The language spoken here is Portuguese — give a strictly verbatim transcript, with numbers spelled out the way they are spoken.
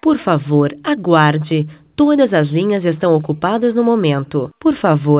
Por favor, aguarde. Todas as linhas estão ocupadas no momento. Por favor,